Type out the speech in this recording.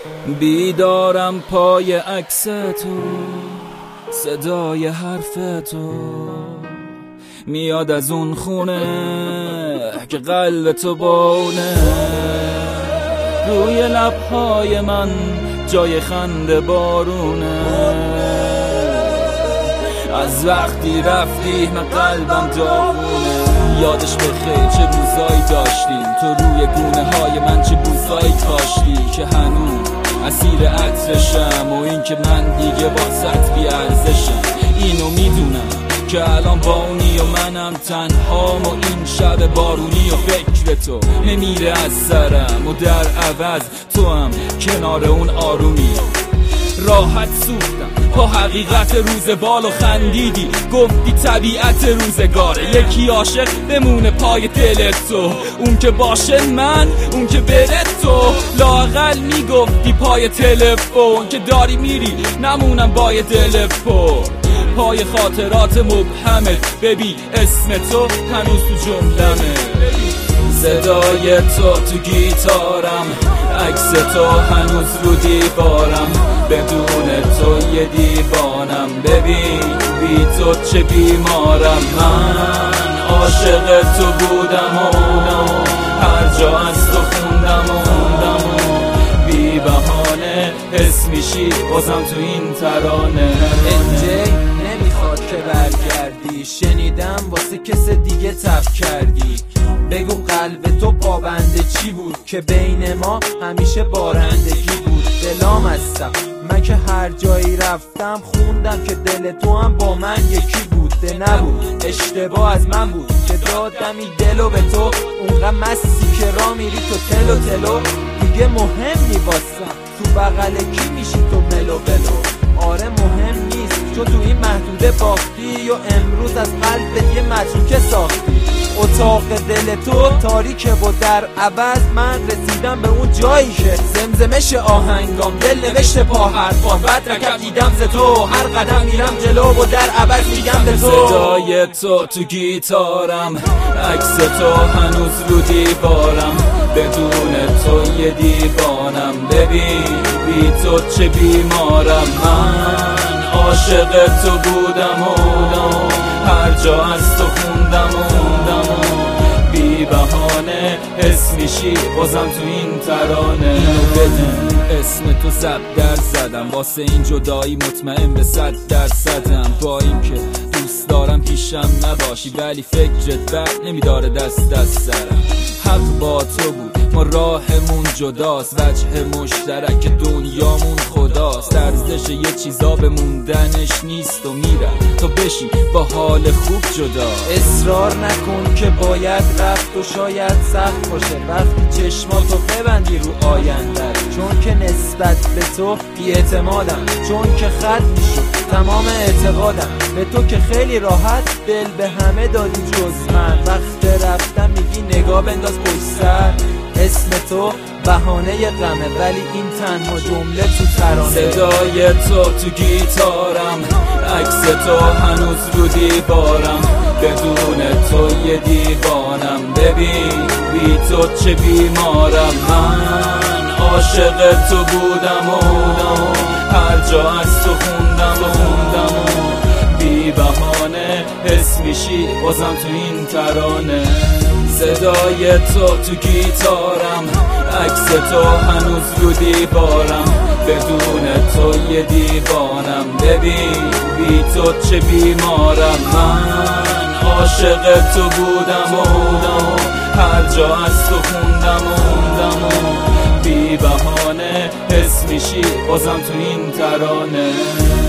بیدارم پای عکس تو، صدای حرف تو میاد از اون خونه که قلب تو بونه. روی لبهای من جای خنده بارونه. از وقتی رفتی من قلبم داغونه. یادش بخیر چه روزایی داشتیم، تو روی گونه های من چه بوسایی کاشتی که هنوز اسیر عطرشم و این که من دیگه واسط بی ارزشم. اینو میدونم که الان با اونی و منم تنهام و این شب بارونی و فکر تو نمیره از سرم و در عوض تو هم کنار اون آرومی. راحت سوختم با حقیقت روز بال و خندیدی، گفتی طبیعت روزگاره یکی عاشق بمونه پای دلت تو، اون که باشه من اون که بره تو. لااقل میگفتی پای تلفن که داری میری نمونم با دل پر. پای خاطرات مبهمت ببین اسم تو هنوز تو جملمه. صدای تو گیتارم، عکس تو هنوز رو دیوارم. بدون تو یه دیوانم، ببین بی تو چه بیمارم. من عاشق تو بودم و هر جا از تو خوندم و بی بهانه حس میشی بازم تو این ترانه. نمیخواد که برگردی، شنیدم واسه کس دیگه تب کردی. بگو قلب تو پابنده چی بود که بین ما همیشه بارندگی بود. دلام هستم من که هر جایی رفتم خوندم که دل تو هم با من یکی بود. نبود اشتباه از من بود که دادم این دلو به تو. اونقدر مستی که را میری تو تلو تلو دیگه مهم نی واسم تو بغل کی میشی تو ملو بلو. آره مهم نیست چون تو این محدوده باختی و امروز از قلبت یه متروکه ساختی. اتاق دل تو تاریکه و در عوض من رسیدم به اون جایی که زمزمش آهنگام دل نوشته پا حرفان. بعد رکب دیدم ز تو هر قدم میرم جلو و در عوض میگم به تو. صدای تو گیتارم، عکس تو هنوز رو دیوارم. بدون تو یه دیوانم، ببین بی تو چه بیمارم. من عاشق تو بودم و هر جا از تو خوندم و بی بهانه حس میشی بازم تو این ترانه. اینو بدون اسم تو زب در زدم، واسه این جدایی مطمئن به 100%م. با این که دوست دارم پیشم نباشی ولی فکرت بر نمیداره دست از سرم. حق با تو بود ما راهمون جداست، وجه مشترک دنیامون خداست. ارزش یه چیزا به موندنش نیست و میرم تو بشی با حال خوب جدا. اصرار نکن که باید رفت و شاید سخت باشه وقتی چشماتو ببندی رو آینده. چون که نسبت به تو بی‌اعتمادم، چون که خط میشد تمام اعتقادم به تو که خیلی راحت دل به همه دادی جز من. وقت رفتم میگی نگاه بنداز پشت سر. اسم تو بهانه غمه ولی این تنها جمله تو ترانه. صدای تو گیتارم، عکس تو هنوز رو دیوارم. بدون تو یه دیوانم، ببین بی تو چه بیمارم. من عاشق تو بودم و هر جا از تو خوندم و بی بهانه حس میشی بازم تو این ترانه. صدای تو گیتارم، عکس تو هنوز رو دیوارم. بدون تو یه دیوانم، ببین بی تو چه بیمارم. من عاشق تو بودم و هر جا از تو خوندم و بی بهانه حس میشی بازم تو این ترانه.